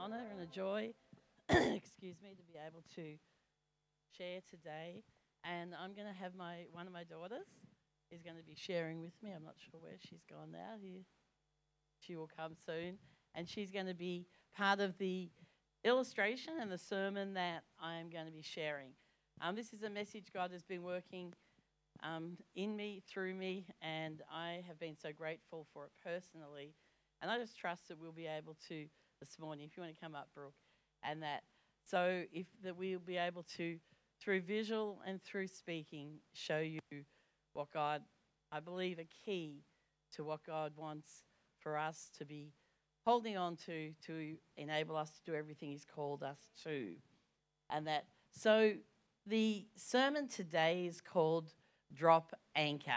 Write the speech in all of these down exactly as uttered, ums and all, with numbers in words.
honour and a joy, excuse me, to be able to share today. And I'm going to have my one of my daughters is going to be sharing with me. I'm not sure where she's gone now. Here, she will come soon, and she's going to be part of the illustration and the sermon that I am going to be sharing. Um, this is a message God has been working um, in me, through me, and I have been so grateful for it personally. And I just trust that we'll be able to this morning, if you want to come up, Brooke, and that. So if that we'll be able to, through visual and through speaking, show you what God, I believe, a key to what God wants for us to be holding on to to enable us to do everything He's called us to. And that, so the sermon today is called Drop Anchor.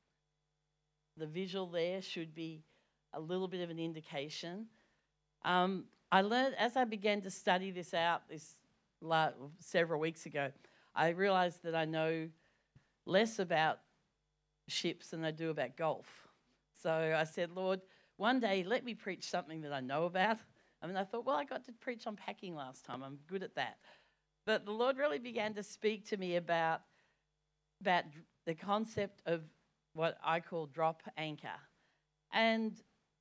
The visual there should be a little bit of an indication. Um, I learned, as I began to study this out this la- several weeks ago, I realised that I know less about ships than I do about golf. So I said, Lord, one day let me preach something that I know about. I mean, I thought, well, I got to preach on packing last time. I'm good at that. But the Lord really began to speak to me about, about the concept of what I call drop anchor. And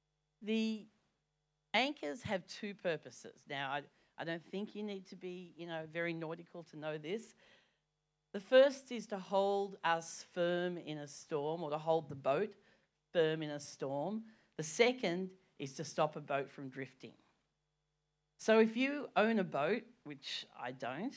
the anchors have two purposes. Now, I, I don't think you need to be, you know, very nautical to know this. The first is to hold us firm in a storm, or to hold the boat firm in a storm. The second is to stop a boat from drifting. So if you own a boat, which I don't,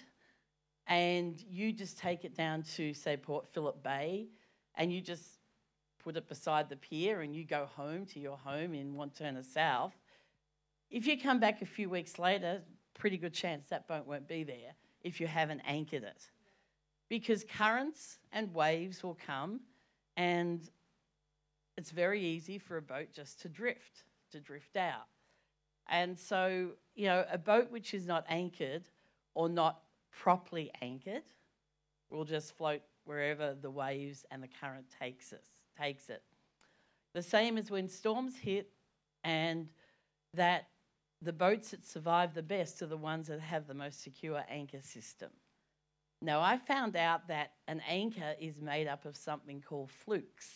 and you just take it down to, say, Port Phillip Bay, and you just put it beside the pier and you go home to your home in Wantirna South, if you come back a few weeks later, pretty good chance that boat won't be there if you haven't anchored it. Because currents and waves will come, and it's very easy for a boat just to drift, to drift out. And so, you know, a boat which is not anchored or not properly anchored will just float wherever the waves and the current takes us, takes it. The same as when storms hit, and that the boats that survive the best are the ones that have the most secure anchor system. Now, I found out that an anchor is made up of something called flukes.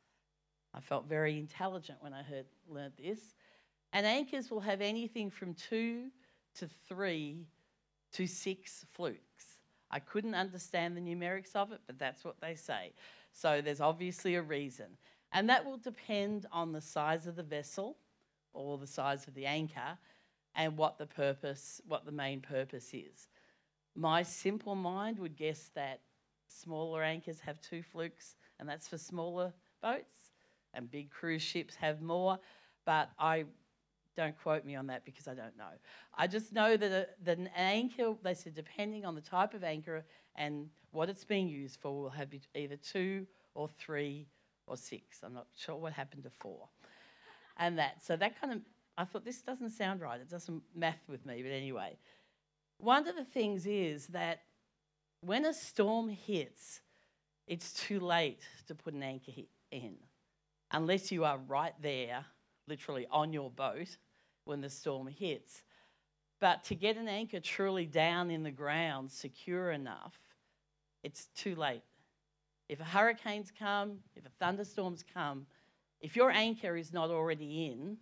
I felt very intelligent when I heard learned this. And anchors will have anything from two to three to six flukes. I couldn't understand the numerics of it, but that's what they say. So there's obviously a reason. And that will depend on the size of the vessel or the size of the anchor and what the purpose, what the main purpose is. My simple mind would guess that smaller anchors have two flukes, and that's for smaller boats, and big cruise ships have more, but I don't quote me on that because I don't know. I just know that, a, that an anchor, they said, depending on the type of anchor and what it's being used for, will have either two or three or six. I'm not sure what happened to four. And that, so that kind of, I thought, this doesn't sound right. It doesn't math with me, but anyway. One of the things is that when a storm hits, it's too late to put an anchor in, unless you are right there, literally on your boat, when the storm hits. But to get an anchor truly down in the ground, secure enough, it's too late. If hurricanes come, if thunderstorms come, if your anchor is not already in,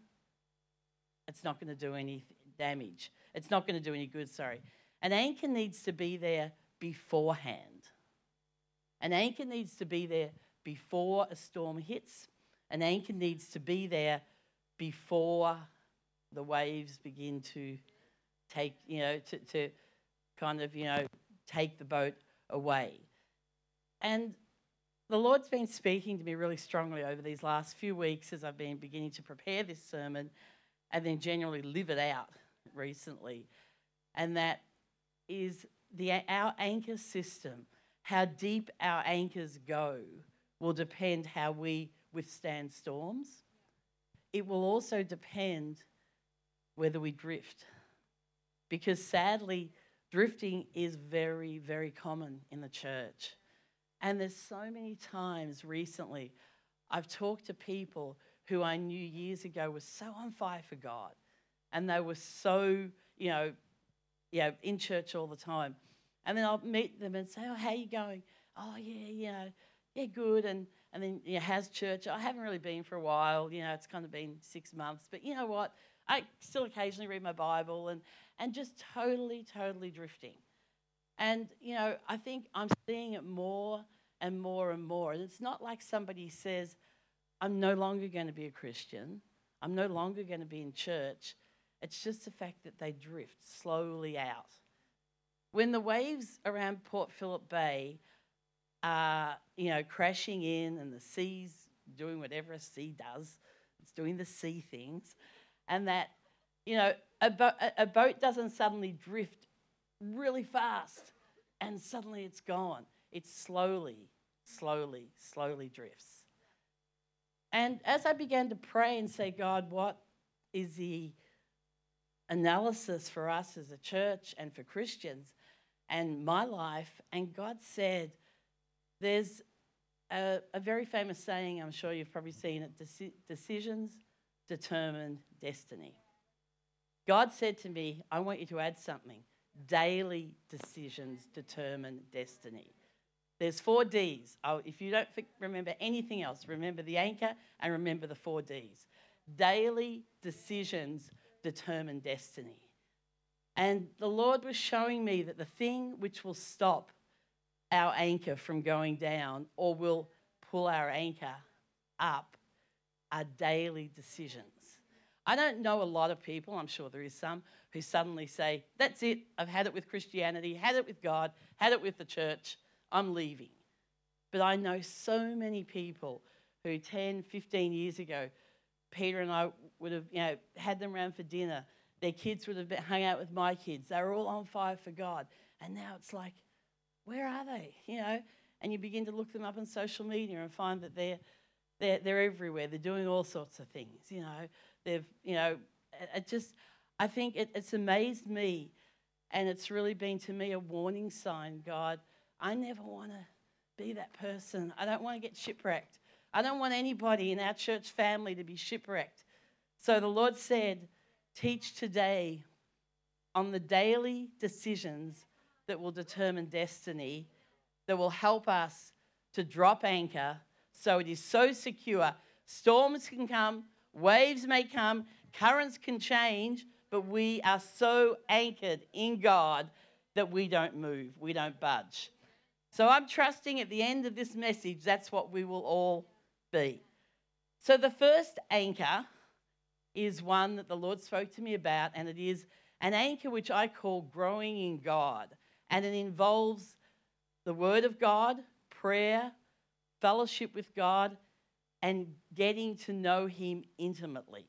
it's not going to do any damage. It's not going to do any good, sorry. An anchor needs to be there beforehand. An anchor needs to be there before a storm hits. An anchor needs to be there before the waves begin to take, you know, to, to kind of, you know, take the boat away. And the Lord's been speaking to me really strongly over these last few weeks as I've been beginning to prepare this sermon and then generally live it out recently. And that is the our anchor system. How deep our anchors go will depend how we withstand storms. It will also depend whether we drift. Because sadly, drifting is very, very common in the church. And there's so many times recently I've talked to people who I knew years ago were so on fire for God. And they were so you know, you know, in church all the time. And then I'll meet them and say, oh, how you going? Oh, yeah, you know, yeah, good. And, and then, you know, how's church? I haven't really been for a while. You know, it's kind of been six months. But you know what? I still occasionally read my Bible and, and just totally, totally drifting. And, you know, I think I'm seeing it more and more and more. And it's not like somebody says, I'm no longer going to be a Christian. I'm no longer going to be in church. It's just the fact that they drift slowly out. When the waves around Port Phillip Bay are, you know, crashing in and the sea's doing whatever a sea does, it's doing the sea things, and that, you know, a, bo- a boat doesn't suddenly drift really fast and suddenly it's gone. It slowly, slowly, slowly drifts. And as I began to pray and say, God, what is the analysis for us as a church and for Christians and my life? And God said, there's a, a very famous saying, I'm sure you've probably seen it, Deci- decisions determine destiny. God said to me, I want you to add something. Daily decisions determine destiny. There's four D's. Oh, if you don't remember anything else, remember the anchor and remember the four D's. Daily decisions determine destiny. And the Lord was showing me that the thing which will stop our anchor from going down or will pull our anchor up are daily decisions. I don't know a lot of people, I'm sure there is some, who suddenly say, that's it, I've had it with Christianity, had it with God, had it with the church, I'm leaving. But I know so many people who ten, fifteen years ago, Peter and I would have, you know, had them around for dinner. Their kids would have been, hung out with my kids. They were all on fire for God. And now it's like, where are they? You know, and you begin to look them up on social media and find that they're they're they're everywhere. They're doing all sorts of things. You know, they've you know, it just I think it, it's amazed me, and it's really been to me a warning sign. God, I never want to be that person. I don't want to get shipwrecked. I don't want anybody in our church family to be shipwrecked. So the Lord said, teach today on the daily decisions that will determine destiny, that will help us to drop anchor so it is so secure. Storms can come, waves may come, currents can change, but we are so anchored in God that we don't move, we don't budge. So I'm trusting at the end of this message, that's what we will all be. So the first anchor is one that the Lord spoke to me about, and it is an anchor which I call growing in God. And it involves the Word of God, prayer, fellowship with God, and getting to know Him intimately.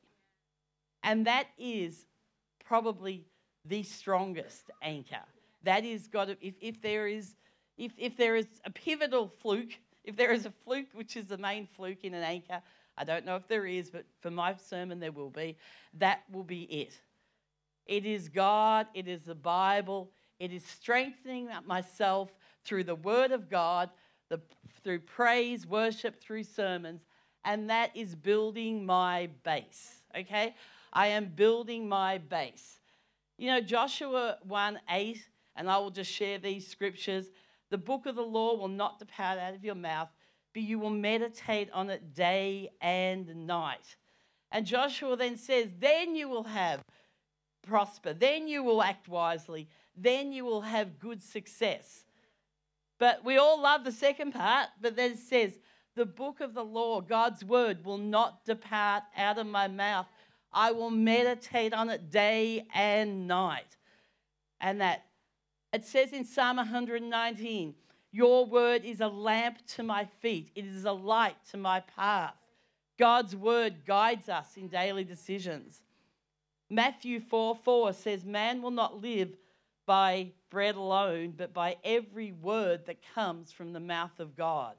And that is probably the strongest anchor. That is got to, if, if there is if, if there is a pivotal fluke, if there is a fluke which is the main fluke in an anchor, I don't know if there is, but for my sermon there will be, that will be it. It is God, it is the Bible, it is strengthening myself through the Word of God, the, through praise, worship, through sermons, and that is building my base, okay? I am building my base. You know, Joshua one eight, and I will just share these scriptures. The book of the law will not depart out of your mouth, but you will meditate on it day and night. And Joshua then says, then you will have prosper, then you will act wisely, then you will have good success. But we all love the second part, but then it says, the book of the law, God's word, will not depart out of my mouth. I will meditate on it day and night. And that, it says in Psalm one nineteen, your word is a lamp to my feet. It is a light to my path. God's word guides us in daily decisions. Matthew four four says, man will not live by bread alone, but by every word that comes from the mouth of God.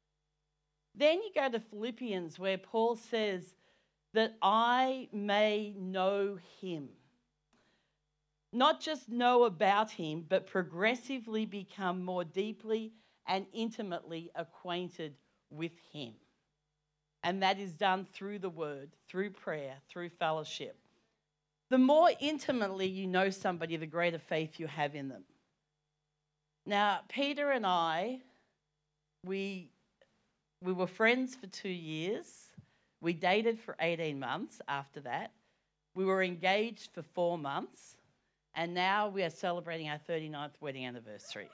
Then you go to Philippians, where Paul says that I may know him. Not just know about him, but progressively become more deeply and intimately acquainted with him. And that is done through the word, through prayer, through fellowship. The more intimately you know somebody, the greater faith you have in them. Now, Peter and I, we, we were friends for two years. We dated for eighteen months after that. We were engaged for four months. And now we are celebrating our thirty-ninth wedding anniversary.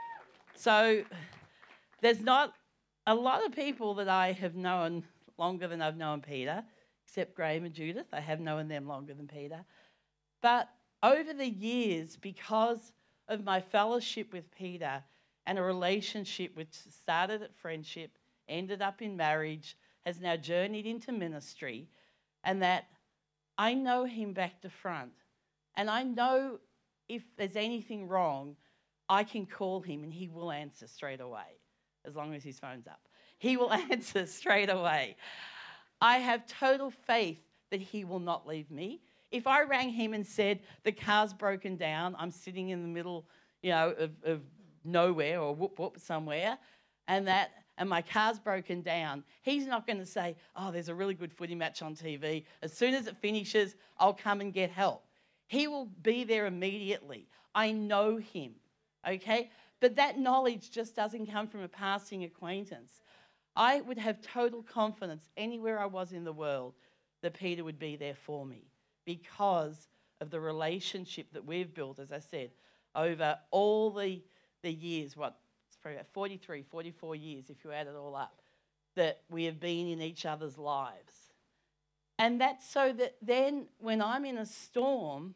So there's not a lot of people that I have known longer than I've known Peter, except Graham and Judith. I have known them longer than Peter. But over the years, because of my fellowship with Peter and a relationship which started at friendship, ended up in marriage, has now journeyed into ministry, and that I know him back to front. And I know if there's anything wrong, I can call him and he will answer straight away, as long as his phone's up. He will answer straight away. I have total faith that he will not leave me. If I rang him and said, the car's broken down, I'm sitting in the middle, you know, of, of nowhere or whoop whoop somewhere, and that and my car's broken down, he's not going to say, oh, there's a really good footy match on T V. As soon as it finishes, I'll come and get help. He will be there immediately. I know him, okay? But that knowledge just doesn't come from a passing acquaintance. I would have total confidence anywhere I was in the world that Peter would be there for me because of the relationship that we've built, as I said, over all the, the years, what, it's probably about forty-three, forty-four years if you add it all up, that we have been in each other's lives. And that's so that then when I'm in a storm,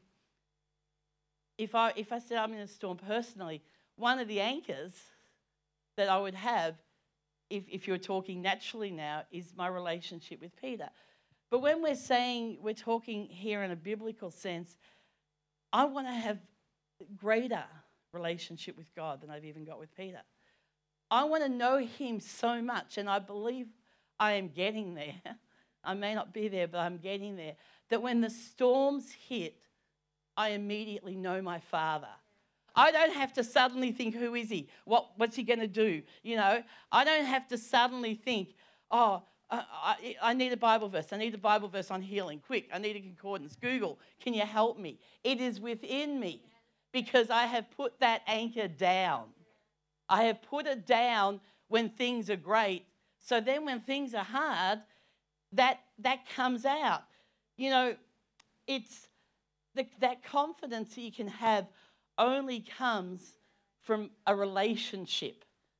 if I if I said I'm in a storm personally, one of the anchors that I would have, if, if you're talking naturally now, is my relationship with Peter. But when we're saying, we're talking here in a biblical sense, I want to have greater relationship with God than I've even got with Peter. I want to know him so much, and I believe I am getting there. I may not be there, but I'm getting there. That when the storms hit, I immediately know my Father. I don't have to suddenly think, who is he? What, what's he going to do? You know, I don't have to suddenly think, oh, uh, I, I need a Bible verse. I need a Bible verse on healing. Quick, I need a concordance. Google, can you help me? It is within me because I have put that anchor down. I have put it down when things are great. So then when things are hard, that that comes out. You know, it's the, that confidence that you can have only comes from a relationship,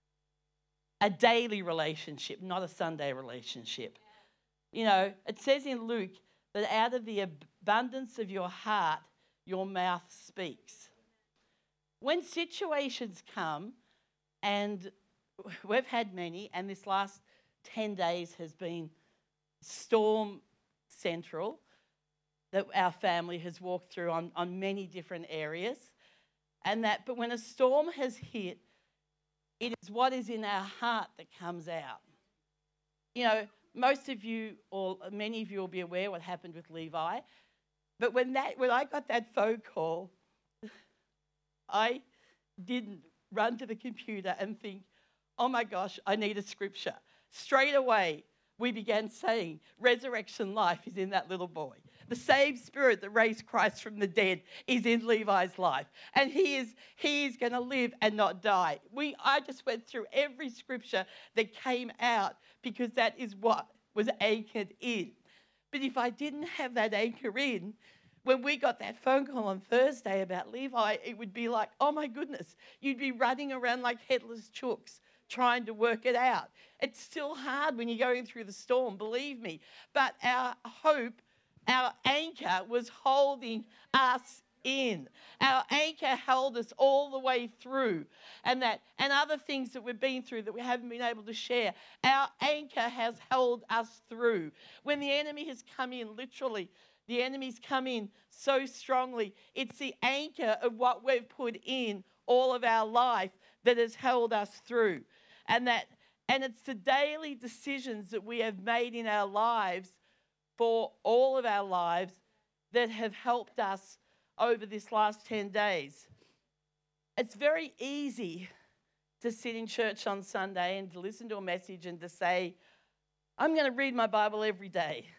a daily relationship, not a Sunday relationship. You know, it says in Luke that out of the abundance of your heart, your mouth speaks. When situations come, and we've had many, and this last ten days has been storm central that our family has walked through on, on many different areas. And that, but when a storm has hit, it is what is in our heart that comes out. You know, most of you, or many of you will be aware what happened with Levi. But when that, when I got that phone call, I didn't run to the computer and think, oh my gosh, I need a scripture. Straight away, we began saying, resurrection life is in that little boy. The same spirit that raised Christ from the dead is in Levi's life. And he is he is going to live and not die. We I just went through every scripture that came out because that is what was anchored in. But if I didn't have that anchor in, when we got that phone call on Thursday about Levi, it would be like, oh my goodness, you'd be running around like headless chooks trying to work it out. It's still hard when you're going through the storm, believe me. But our hope, our anchor was holding us in. Our anchor held us all the way through. And that and other things that we've been through that we haven't been able to share, our anchor has held us through. When the enemy has come in, literally, the enemy's come in so strongly, it's the anchor of what we've put in all of our life that has held us through. And that and it's the daily decisions that we have made in our lives for all of our lives that have helped us over this last ten days. It's very easy to sit in church on Sunday and to listen to a message and to say, I'm going to read my Bible every day.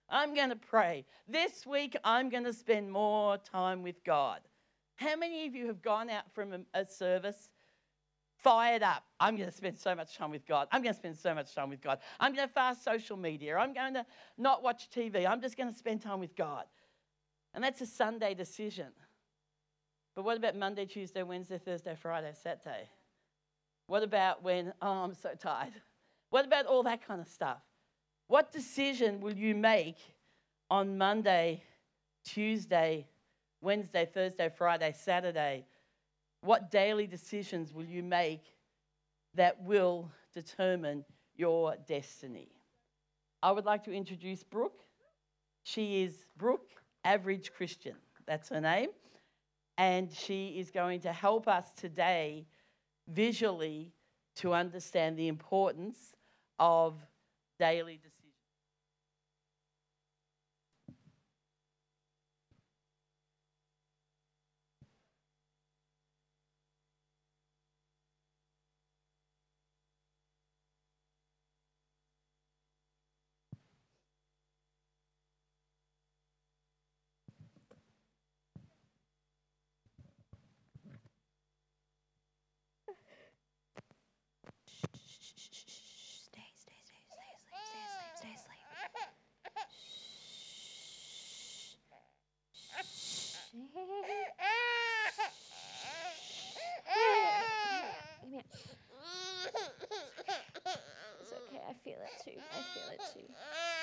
I'm going to pray. This week, I'm going to spend more time with God. How many of you have gone out from a, a service fired up? I'm going to spend so much time with God. I'm going to spend so much time with God. I'm going to fast social media. I'm going to not watch T V. I'm just going to spend time with God. And that's a Sunday decision. But what about Monday, Tuesday, Wednesday, Thursday, Friday, Saturday? What about when, oh, I'm so tired? What about all that kind of stuff? What decision will you make on Monday, Tuesday, Wednesday, Thursday, Friday, Saturday? What daily decisions will you make that will determine your destiny? I would like to introduce Brooke. She is Brooke, Average Christian. That's her name. And she is going to help us today visually to understand the importance of daily decisions. Stay, stay, stay, stay asleep, stay asleep, stay asleep. Shh. Hey, hey, hey, hey. Come here. It's okay, I feel it too. I feel it too.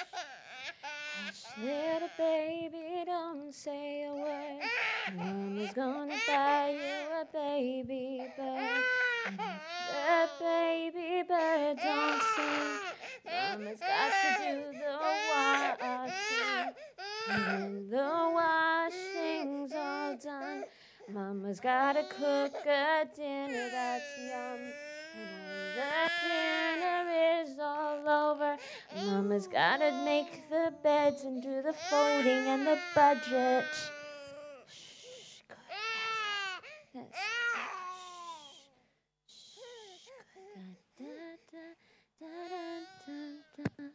Hush, little baby, don't say a word. Mama's gonna buy you a baby bird. And if the baby bird don't sing, Mama's got to do the washing. And when the washing's all done, Mama's gotta cook a dinner that's yum. And when the dinner is all over, Mama's gotta make the beds and do the folding and the budget. Shh, good. Yes, yes. Shh, shh, good.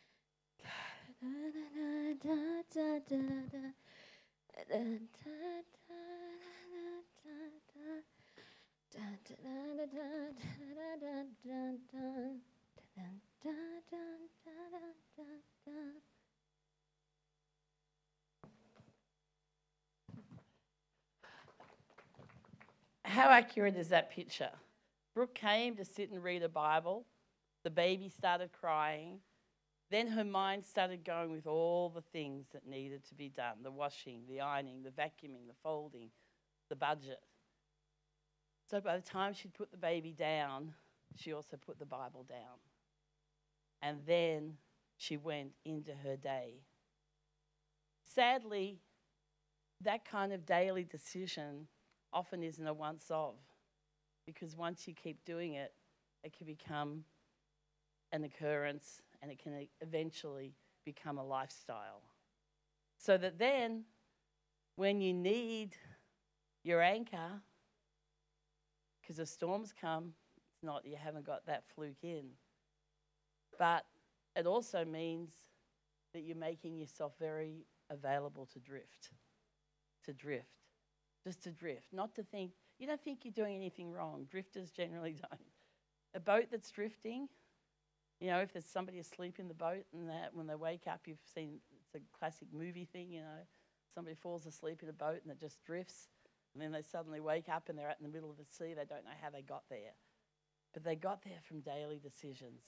How accurate is that picture? Brooke came to sit and read a Bible. The baby started crying. Then her mind started going with all the things that needed to be done, the washing, the ironing, the vacuuming, the folding, the budget. So by the time she'd put the baby down, she also put the Bible down. And then she went into her day. Sadly, that kind of daily decision often isn't a once-off, because once you keep doing it, it can become an occurrence and it can eventually become a lifestyle. So that then, when you need your anchor, because the storms come, it's not you haven't got that fluke in. But it also means that you're making yourself very available to drift, to drift, just to drift, not to think, you don't think you're doing anything wrong. Drifters generally don't. A boat that's drifting, you know, if there's somebody asleep in the boat and that when they wake up, you've seen, it's a classic movie thing, you know, somebody falls asleep in a boat and it just drifts, and then they suddenly wake up and they're out in the middle of the sea. They don't know how they got there. But they got there from daily decisions.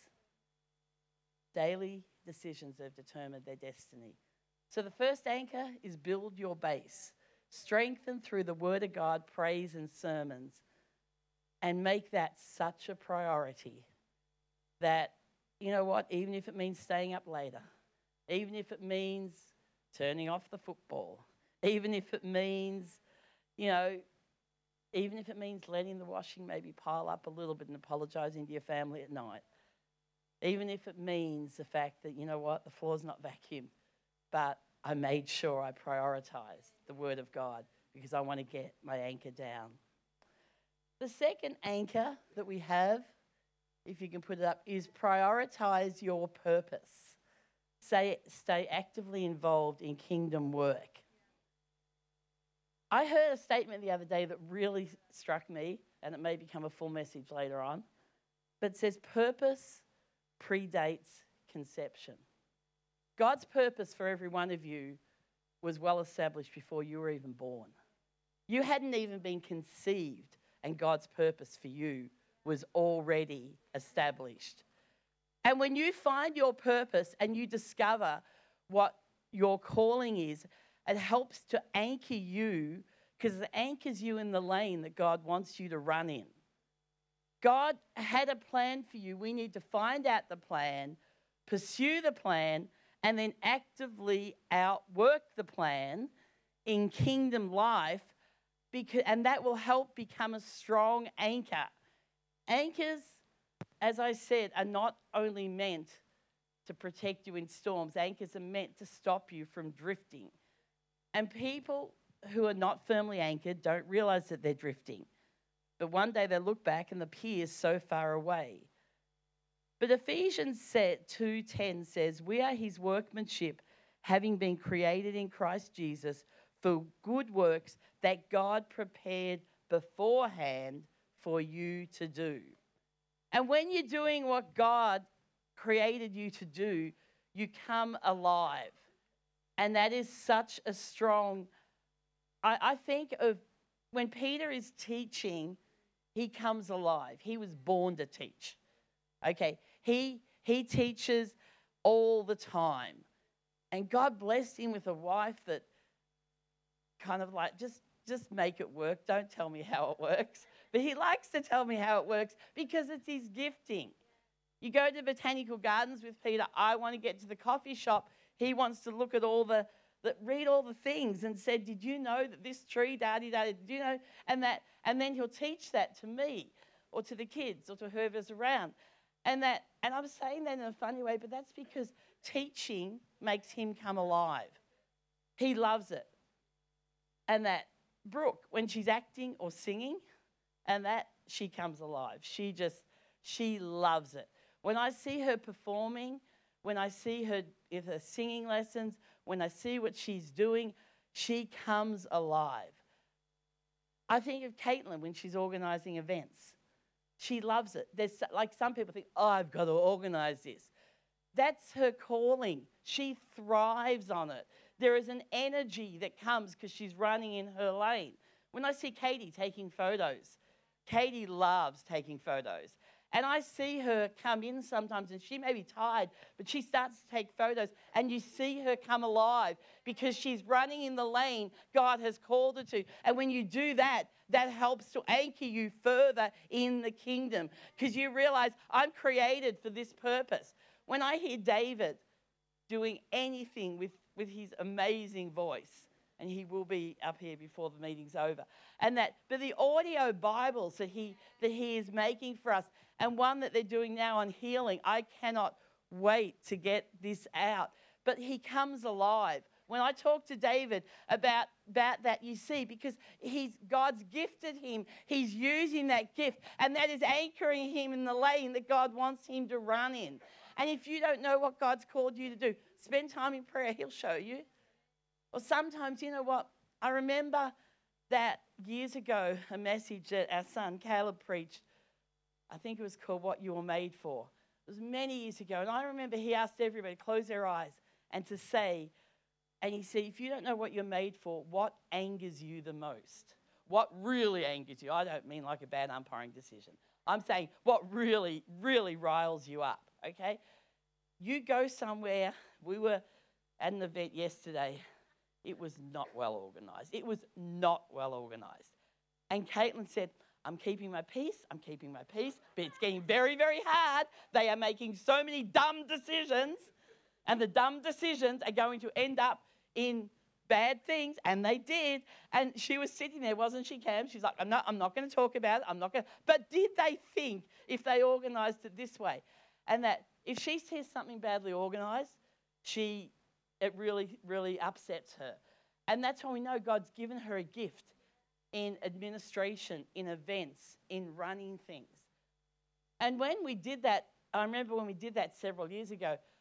Daily decisions have determined their destiny. So the first anchor is build your base. Strengthen through the Word of God, praise and sermons, and make that such a priority that, you know what, even if it means staying up later, even if it means turning off the football, even if it means, you know, even if it means letting the washing maybe pile up a little bit and apologising to your family at night, even if it means the fact that, you know what, the floor's not vacuumed, but I made sure I prioritised the Word of God because I want to get my anchor down. The second anchor that we have, if you can put it up, is prioritise your purpose. stay, stay actively involved in kingdom work. I heard a statement the other day that really struck me, and it may become a full message later on, but it says purpose predates conception. God's purpose for every one of you was well established before you were even born. You hadn't even been conceived, and God's purpose for you was already established. And when you find your purpose and you discover what your calling is, it helps to anchor you, because it anchors you in the lane that God wants you to run in. God had a plan for you. We need to find out the plan, pursue the plan, and then actively outwork the plan in kingdom life, because, and that will help become a strong anchor. Anchors, as I said, are not only meant to protect you in storms. Anchors are meant to stop you from drifting. And people who are not firmly anchored don't realize that they're drifting. But one day they look back and the pier is so far away. But Ephesians two ten says, we are his workmanship, having been created in Christ Jesus for good works that God prepared beforehand for you to do. And when you're doing what God created you to do, you come alive. And that is such a strong, I, I think of when Peter is teaching, he comes alive. He was born to teach. Okay, he he teaches all the time. And God blessed him with a wife that kind of like, just, just make it work. Don't tell me how it works. But he likes to tell me how it works because it's his gifting. You go to Botanical Gardens with Peter, I want to get to the coffee shop. He wants to look at all the, the read all the things and said, did you know that this tree, da-di-da, did you know? And that, and then he'll teach that to me or to the kids or to whoever's around. And that, and I'm saying that in a funny way, but that's because teaching makes him come alive. He loves it. And that Brooke, when she's acting or singing, and that she comes alive. She just, she loves it. When I see her performing, when I see her in her singing lessons, when I see what she's doing, she comes alive. I think of Caitlin when she's organising events. She loves it. There's like some people think, oh, I've got to organise this. That's her calling. She thrives on it. There is an energy that comes because she's running in her lane. When I see Katie taking photos, Katie loves taking photos. And I see her come in sometimes and she may be tired, but she starts to take photos and you see her come alive because she's running in the lane God has called her to. And when you do that, that helps to anchor you further in the kingdom because you realize I'm created for this purpose. When I hear David doing anything with, with his amazing voice, and he will be up here before the meeting's over. And that, but the audio Bibles that he that he is making for us, and one that they're doing now on healing, I cannot wait to get this out. But he comes alive. When I talk to David about, about that, you see, because he's God's gifted him, he's using that gift, and that is anchoring him in the lane that God wants him to run in. And if you don't know what God's called you to do, spend time in prayer, he'll show you. Or sometimes, you know what, I remember that years ago, a message that our son Caleb preached. I think it was called What You Were Made For. It was many years ago. And I remember he asked everybody to close their eyes and to say, and he said, if you don't know what you're made for, what angers you the most? What really angers you? I don't mean like a bad umpiring decision. I'm saying what really, really riles you up, okay? You go somewhere. We were at an event yesterday. It was not well organised. It was not well organised. And Caitlin said, I'm keeping my peace, I'm keeping my peace, but it's getting very, very hard. They are making so many dumb decisions, and the dumb decisions are going to end up in bad things, and they did. And she was sitting there, wasn't she, Cam? She's like, I'm not, I'm not going to talk about it, I'm not going to. But did they think if they organised it this way? And that if she sees something badly organised, she... it really, really upsets her. And that's how we know God's given her a gift in administration, in events, in running things. And when we did that, I remember when we did that several years ago,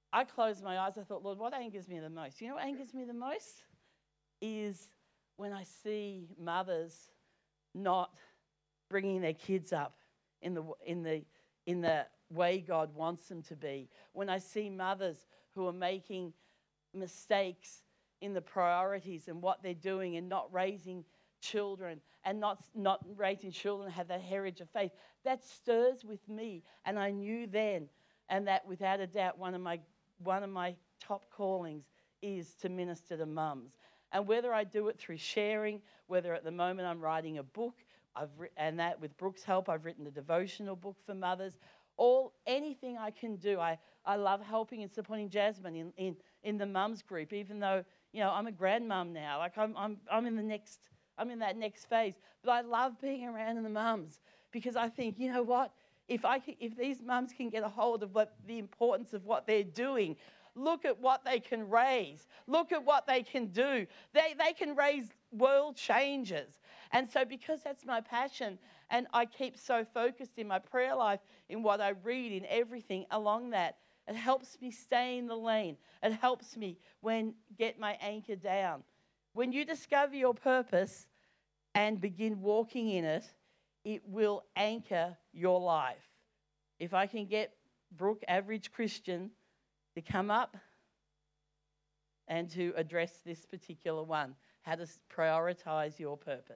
I closed my eyes. I thought, Lord, what angers me the most? You know what angers me the most? Is when I see mothers not bringing their kids up in the, in the, in the way God wants them to be. When I see mothers who are making mistakes in the priorities and what they're doing and not raising children and not, not raising children have that heritage of faith, that stirs with me. And I knew then, and that without a doubt, one of my, one of my top callings is to minister to mums. And whether I do it through sharing, whether at the moment I'm writing a book, I've ri- and that with Brooke's help, I've written a devotional book for mothers. All anything I can do. I, I love helping and supporting Jasmine in, in, in the mums group, even though, you know, I'm a grandmum now. Like I'm I'm I'm in the next I'm in that next phase. But I love being around in the mums because I think, you know what? If I can, if these mums can get a hold of what the importance of what they're doing, look at what they can raise. Look at what they can do. They they can raise world changers. And so because that's my passion, and I keep so focused in my prayer life, in what I read, in everything along that, it helps me stay in the lane. It helps me when get my anchor down. When you discover your purpose and begin walking in it, it will anchor your life. If I can get Brooke, average Christian, to come up and to address this particular one, how to prioritize your purpose.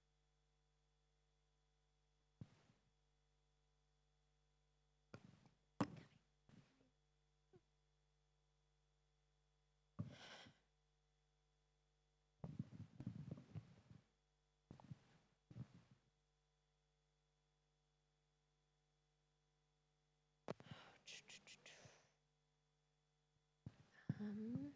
Um,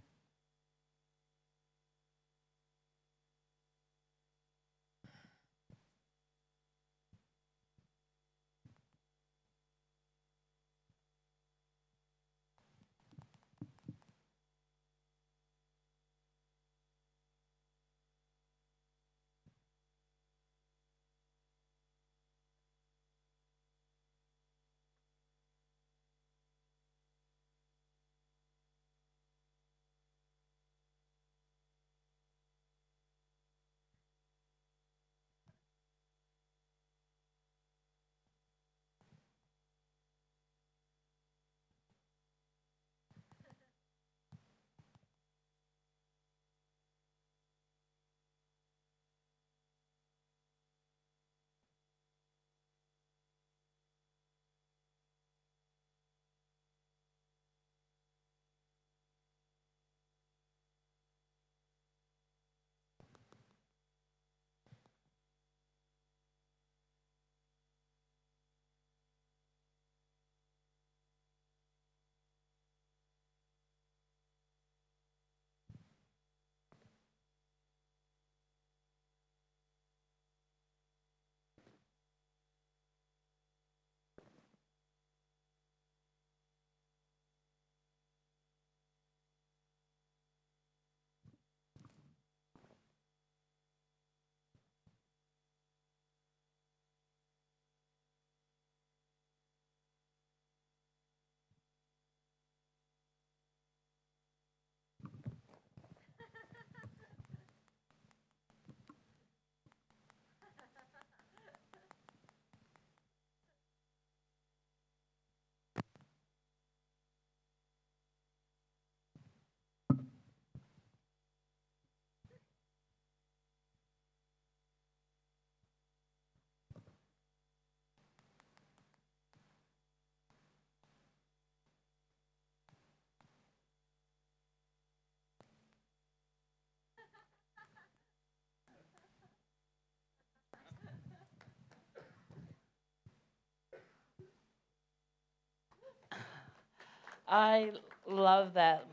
I love that.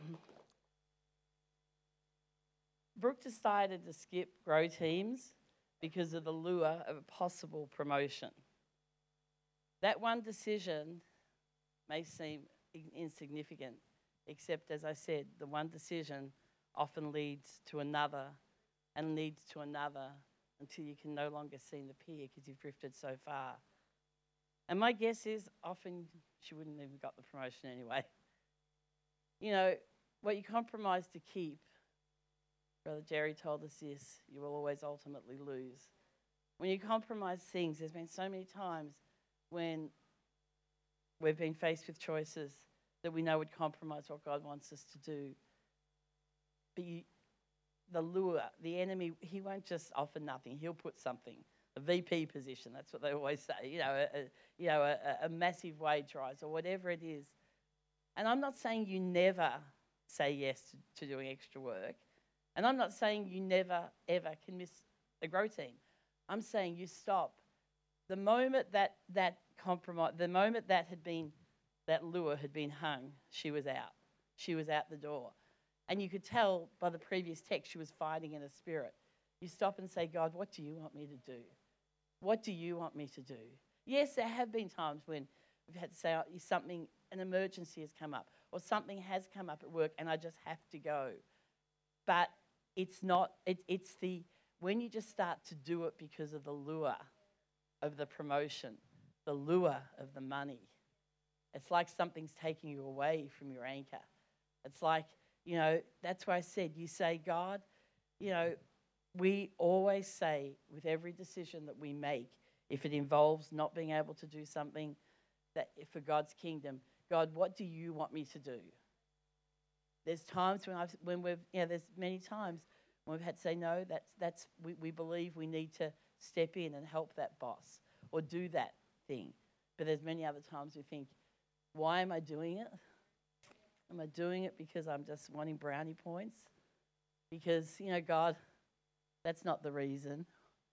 Brooke decided to skip grow teams because of the lure of a possible promotion. That one decision may seem insignificant, except, as I said, the one decision often leads to another and leads to another until you can no longer see the pier because you've drifted so far. And my guess is often she wouldn't have even got the promotion anyway. You know, what you compromise to keep, Brother Jerry told us this, you will always ultimately lose. When you compromise things, there's been so many times when we've been faced with choices that we know would compromise what God wants us to do. But you, the lure, the enemy, he won't just offer nothing. He'll put something. A V P position, that's what they always say. You know, a, a, you know, a, a massive wage rise or whatever it is. And I'm not saying you never say yes to, to doing extra work. And I'm not saying you never, ever can miss a grow team. I'm saying you stop. The moment that that compromise, the moment that had been, that lure had been hung, she was out. She was out the door. And you could tell by the previous text she was fighting in a spirit. You stop and say, God, what do you want me to do? What do you want me to do? Yes, there have been times when we've had to say, oh, something, an emergency has come up, or something has come up at work and I just have to go. But it's not, it, it's the, when you just start to do it because of the lure of the promotion, the lure of the money. It's like something's taking you away from your anchor. It's like, you know, that's why I said, you say, God, you know, we always say with every decision that we make, if it involves not being able to do something that for God's kingdom, God, what do you want me to do? There's times when I've, when we've, you know, there's many times when we've had to say, no, that's, that's, we, we believe we need to step in and help that boss or do that thing. But there's many other times we think, why am I doing it? Am I doing it because I'm just wanting brownie points? Because, you know, God, that's not the reason.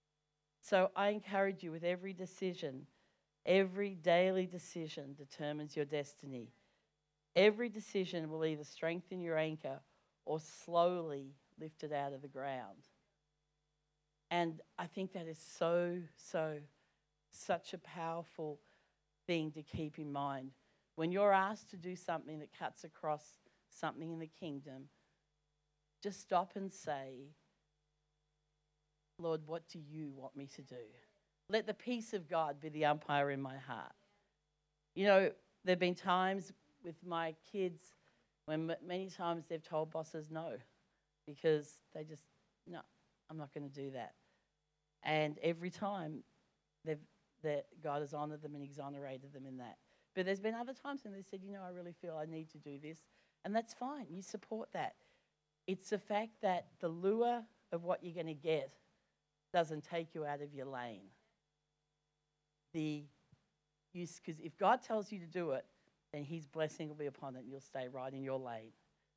So I encourage you with every decision, every daily decision determines your destiny. Every decision will either strengthen your anchor or slowly lift it out of the ground. And I think that is so, so, such a powerful thing to keep in mind. When you're asked to do something that cuts across something in the kingdom, just stop and say, Lord, what do you want me to do? Let the peace of God be the umpire in my heart. You know, there have been times with my kids when many times they've told bosses no because they just, no, I'm not going to do that. And every time they've, that God has honoured them and exonerated them in that. But there's been other times when they said, you know, I really feel I need to do this. And that's fine. You support that. It's the fact that the lure of what you're going to get doesn't take you out of your lane. The because if God tells you to do it, then his blessing will be upon it and you'll stay right in your lane.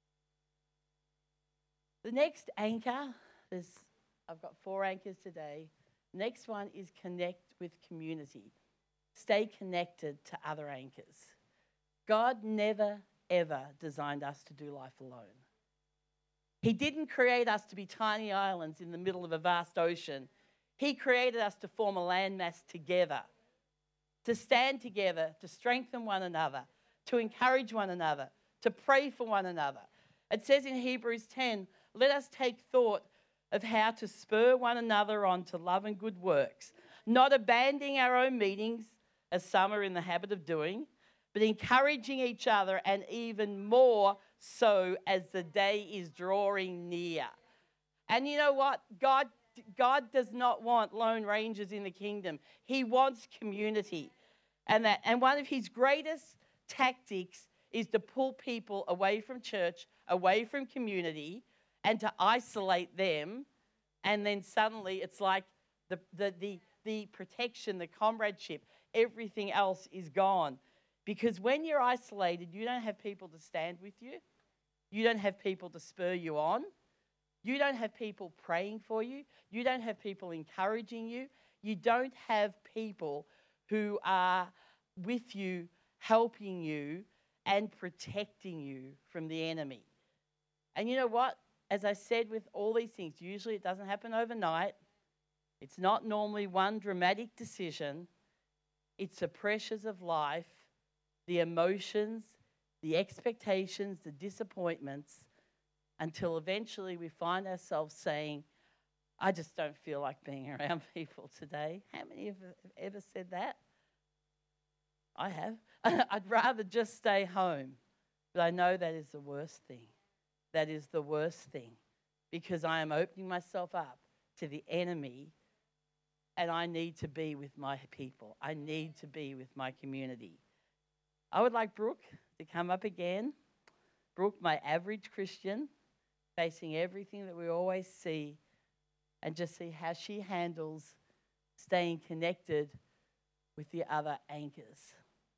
The next anchor, there's, I've got four anchors today. Next one is connect with community. Stay connected to other anchors. God never, ever designed us to do life alone. He didn't create us to be tiny islands in the middle of a vast ocean. He created us to form a landmass together, to stand together, to strengthen one another, to encourage one another, to pray for one another. It says in Hebrews ten, let us take thought of how to spur one another on to love and good works, not abandoning our own meetings, as some are in the habit of doing, but encouraging each other, and even more so as the day is drawing near. And you know what? God, God does not want lone rangers in the kingdom. He wants community. And that, and one of his greatest tactics is to pull people away from church, away from community, and to isolate them. And then suddenly it's like the the the, the protection, the comradeship, everything else is gone. Because when you're isolated, you don't have people to stand with you. You don't have people to spur you on. You don't have people praying for you. You don't have people encouraging you. You don't have people who are with you, helping you and protecting you from the enemy. And you know what? As I said with all these things, usually it doesn't happen overnight. It's not normally one dramatic decision. It's the pressures of life, the emotions, the expectations, the disappointments, until eventually we find ourselves saying, I just don't feel like being around people today. How many have ever said that? I have. I'd rather just stay home. But I know that is the worst thing. That is the worst thing because I am opening myself up to the enemy and I need to be with my people. I need to be with my community. I would like Brooke to come up again. Brooke, my average Christian, facing everything that we always see, and just see how she handles staying connected with the other anchors.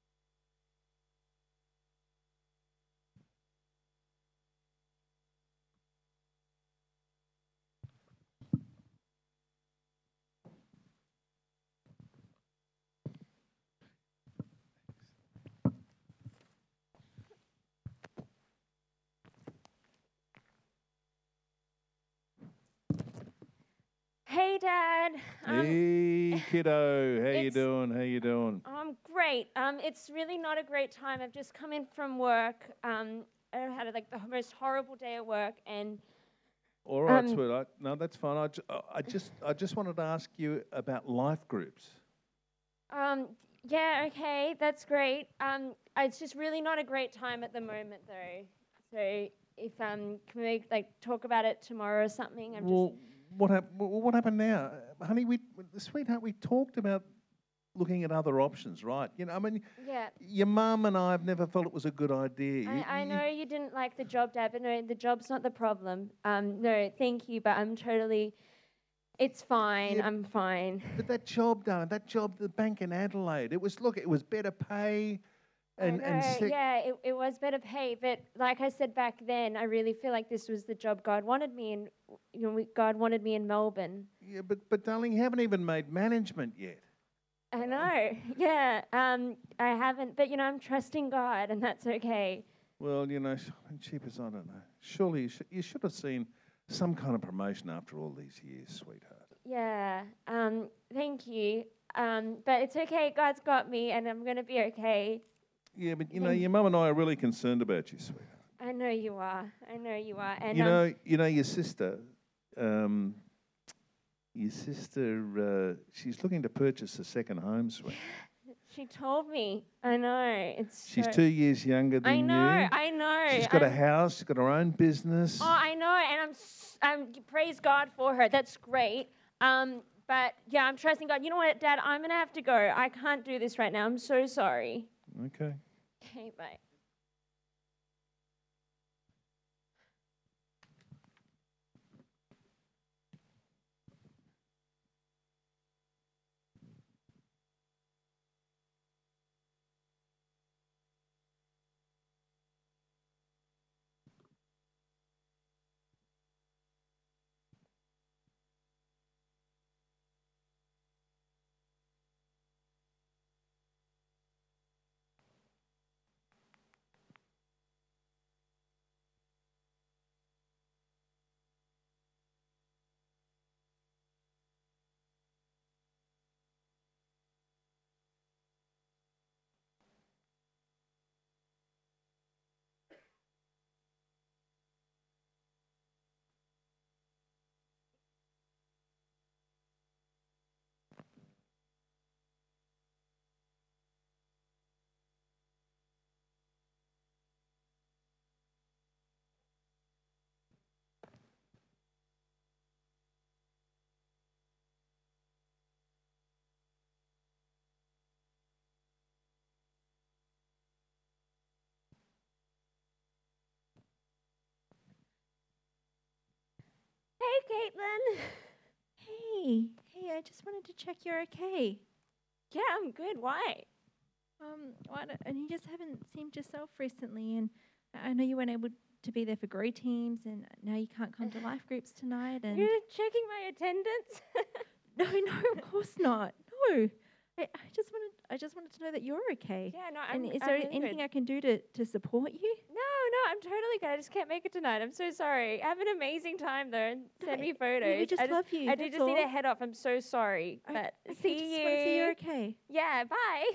Hey, Dad. Um, Hey, kiddo. How you it's- doing? How you doing? I'm great. Um, it's really not a great time. I've just come in from work. Um, I had like the most horrible day at work, and All right, um, sweetheart. No, that's fine. I, ju- I just, I just wanted to ask you about life groups. um, yeah, okay, that's great. Um, it's just really not a great time at the moment, though. So if um, can we like talk about it tomorrow or something? I'm Well, what happened? What happened now, Uh, honey? We, sweetheart, we talked about looking at other options, right? You know, I mean, just yeah. your mum and I have never felt it was a good idea. You- I, I you- know you didn't like the job, Dad, but no, the job's not the problem. Um, no, thank you, but I'm totally. It's fine. Yeah, I'm fine. But that job, darling, that job, the bank in Adelaide, it was look, it was better pay, and I and know, sec- yeah, it, it was better pay, but like I said back then, I really feel like this was the job God wanted me in. You know, we- God wanted me in Melbourne. yeah, but but darling, you haven't even made management yet. I know, yeah. Um, I haven't, but you know, I'm trusting God, and that's okay. Well, you know, sh- cheapers, I don't know. Surely you should, you should have seen some kind of promotion after all these years, sweetheart. Yeah. Um, thank you. Um, but it's okay. God's got me, and I'm gonna be okay. Yeah, but you know, Thank- your mum and I are really concerned about you, sweetheart. I know you are. I know you are. And You um, know, you know, your sister, um, your sister, uh, she's looking to purchase a second home, sweet. she told me. I know. It's. She's so- two years younger than I know. you. I know. She's got a I'm- house. She's got her own business. Oh, I know, and I'm, s- I'm praise God for her. That's great. Um, but yeah, I'm trusting God. You know what, Dad? I'm gonna have to go. I can't do this right now. I'm so sorry. Okay. Okay, bye. Hey, Caitlin. Hey, hey, I just wanted to check you're okay. Yeah, I'm good. Why? Um, what, and you just haven't seemed yourself recently, and I I know you weren't able to be there for grow teams, and now you can't come to life groups tonight. And You're checking my attendance. no, no, of course not. No, I, I just wanted, I just wanted to know that you're okay. yeah, no. I'm. and is I'm there really anything good. I can do to to support you? No, no, I'm totally good. I just can't make it tonight. I'm so sorry. Have an amazing time though, and send No, me we- photos. We just I just, love you. I do that's just need to all. head off. I'm so sorry. I- But okay, see just you. want to see you're okay. Yeah, bye.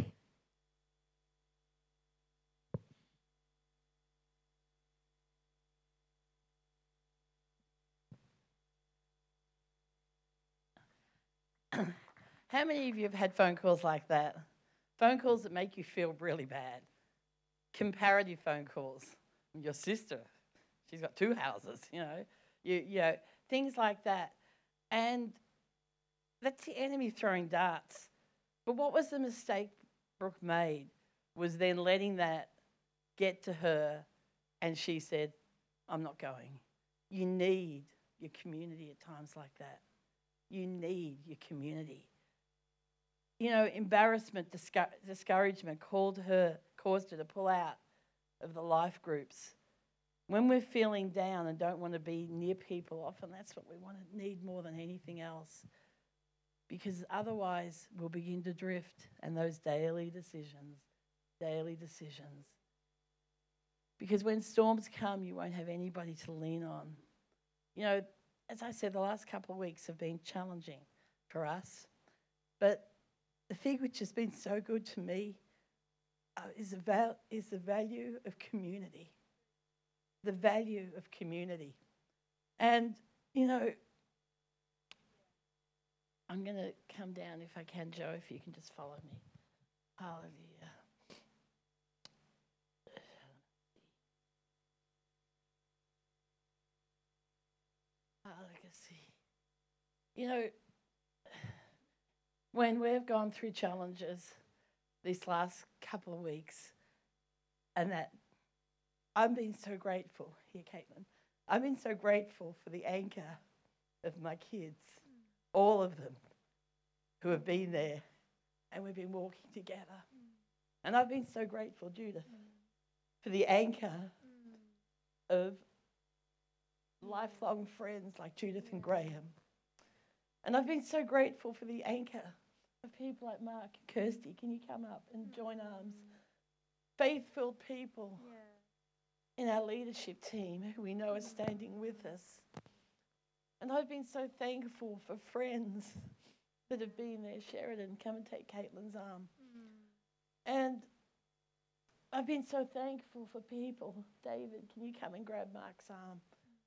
How many of you have had phone calls like that? Phone calls that make you feel really bad. Comparative phone calls. Your sister, she's got two houses, you know. You, you know, things like that. And that's the enemy throwing darts. But what was the mistake Brooke made was then letting that get to her, and she said, I'm not going. You need your community at times like that. You need your community. You know, embarrassment, discour- discouragement called her, caused her to pull out of the life groups. When we're feeling down and don't want to be near people, often that's what we want to need more than anything else. Because otherwise we'll begin to drift, and those daily decisions, daily decisions. Because when storms come, you won't have anybody to lean on. You know, as I said, the last couple of weeks have been challenging for us. But the thing which has been so good to me uh, is, the val- is the value of community. The value of community. And, you know, I'm going to come down if I can, Joe, if you can just follow me. Hallelujah. Legacy. You know, when we've gone through challenges these last couple of weeks, and that I've been so grateful, here, Caitlin, I've been so grateful for the anchor of my kids, all of them who have been there, and we've been walking together. And I've been so grateful, Judith, for the anchor of lifelong friends like Judith and Graham. And I've been so grateful for the anchor of people like Mark and Kirsty. Can you come up and join arms? Faith-filled people in our leadership team who we know are standing with us. And I've been so thankful for friends that have been there. Sheridan, come and take Caitlin's arm. And I've been so thankful for people. David, can you come and grab Mark's arm?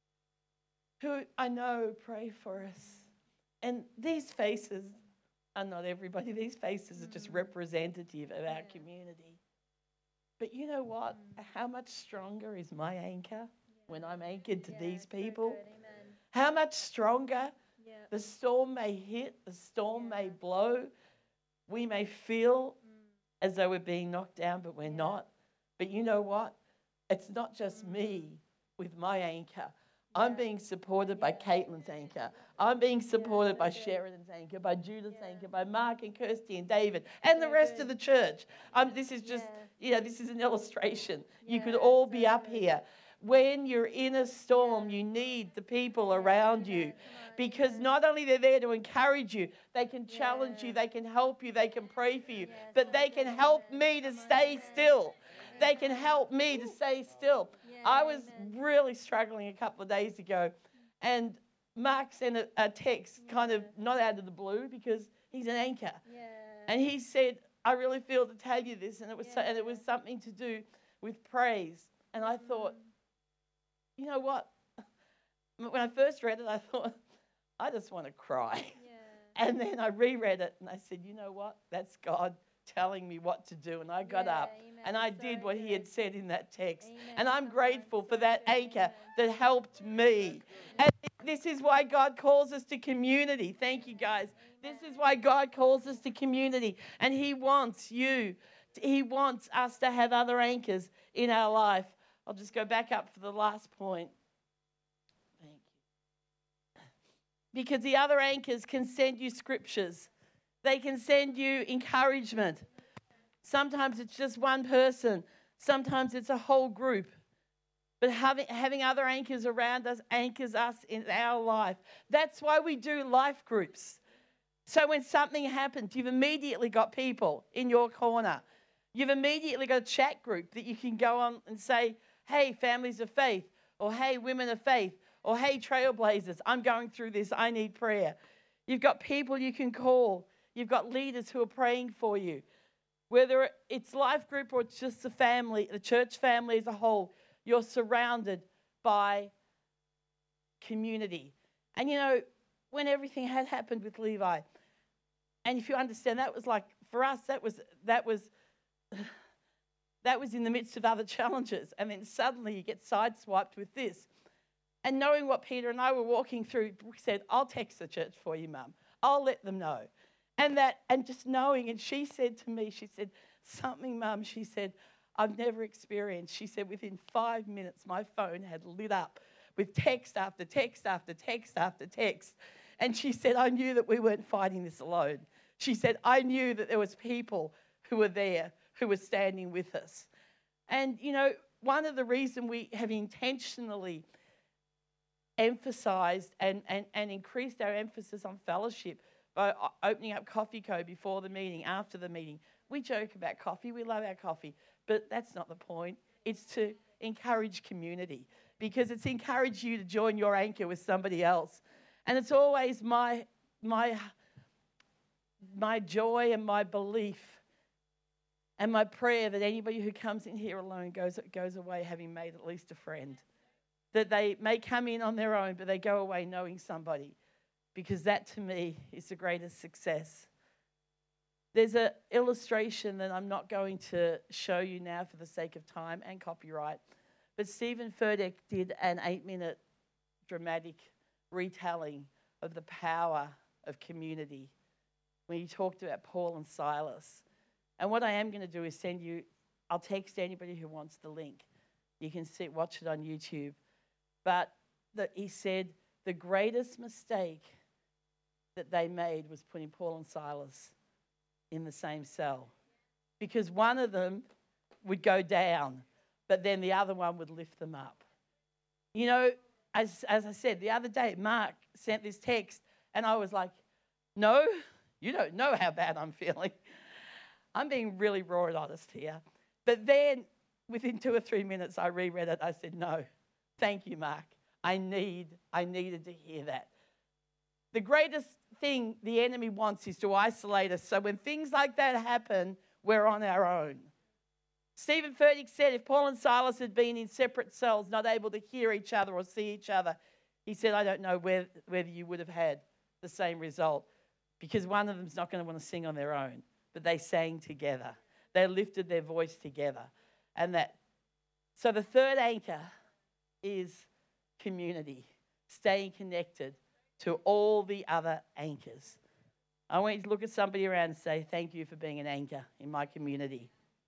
Who I know pray for us. And these faces are not everybody. These faces are just representative of our community. But you know what? How much stronger is my anchor when I'm anchored to these people? How much stronger? The storm may hit, the storm may blow. We may feel as though we're being knocked down, but we're not. But you know what? It's not just me with my anchor. I'm being supported by Caitlin's anchor. I'm being supported by Sheridan's anchor, by Judith's anchor, by Mark and Kirsty and David, and the rest of the church. Um, this is just, you know, this is an illustration. You could all be up here. When you're in a storm, you need the people around you, because not only they're there to encourage you, they can challenge you, they can help you, they can pray for you, but they can help me to stay still. They can help me to stay still. I was really struggling a couple of days ago, and Mark sent a, a text kind of not out of the blue, because he's an anchor. And he said, I really feel to tell you this, and it was so, and it was something to do with praise. And I thought, you know what? When I first read it, I thought, I just want to cry. And then I reread it, and I said, you know what? That's God telling me what to do. And I got yeah, up amen. and I so did what good. he had said in that text. Amen. And I'm grateful for that anchor that helped me. And this is why God calls us to community. Thank you, guys. Amen. This is why God calls us to community. And he wants you, to, he wants us to have other anchors in our life. I'll just go back up for the last point. Thank you. Because the other anchors can send you scriptures. They can send you encouragement. Sometimes it's just one person. Sometimes it's a whole group. But having, having other anchors around us anchors us in our life. That's why we do life groups. So when something happens, you've immediately got people in your corner. You've immediately got a chat group that you can go on and say, hey, families of faith, or hey, women of faith, or hey, trailblazers, I'm going through this, I need prayer. You've got people you can call. You've got leaders who are praying for you. Whether it's life group or it's just the family, the church family as a whole, you're surrounded by community. And you know, when everything had happened with Levi, and if you understand, that was like, for us, that was, that was, That was in the midst of other challenges. And then suddenly you get sideswiped with this. And knowing what Peter and I were walking through, Brooke said, I'll text the church for you, Mum. I'll let them know. And that, and just knowing, and she said to me, she said, something, Mum, she said, I've never experienced. She said, within five minutes, my phone had lit up with text after text after text after text. And she said, I knew that we weren't fighting this alone. She said, I knew that there was people who were there, who were standing with us. And, you know, one of the reasons we have intentionally emphasised and, and, and increased our emphasis on fellowship by opening up Coffee Co before the meeting, after the meeting. We joke about coffee. We love our coffee. But that's not the point. It's to encourage community, because it's encouraged you to join your anchor with somebody else. And it's always my, my, my joy and my belief and my prayer that anybody who comes in here alone goes, goes away having made at least a friend. That they may come in on their own, but they go away knowing somebody, because that to me is the greatest success. There's an illustration that I'm not going to show you now for the sake of time and copyright, but Stephen Furtick did an eight-minute dramatic retelling of the power of community when he talked about Paul and Silas. And what I am going to do is send you, I'll text anybody who wants the link. You can see, watch it on YouTube. But the, he said the greatest mistake that they made was putting Paul and Silas in the same cell, because one of them would go down, but then the other one would lift them up. You know, as, as I said, the other day, Mark sent this text, and I was like, no, you don't know how bad I'm feeling. I'm being really raw and honest here. But then within two or three minutes, I reread it. I said, no, thank you, Mark. I need, I needed to hear that. The greatest thing the enemy wants is to isolate us. So when things like that happen, we're on our own. Stephen Furtick said if Paul and Silas had been in separate cells, not able to hear each other or see each other, he said, I don't know whether, whether you would have had the same result, because one of them's not going to want to sing on their own, but they sang together. They lifted their voice together. And that, so the third anchor is community, staying connected to all the other anchors. I want you to look at somebody around and say, thank you for being an anchor in my community.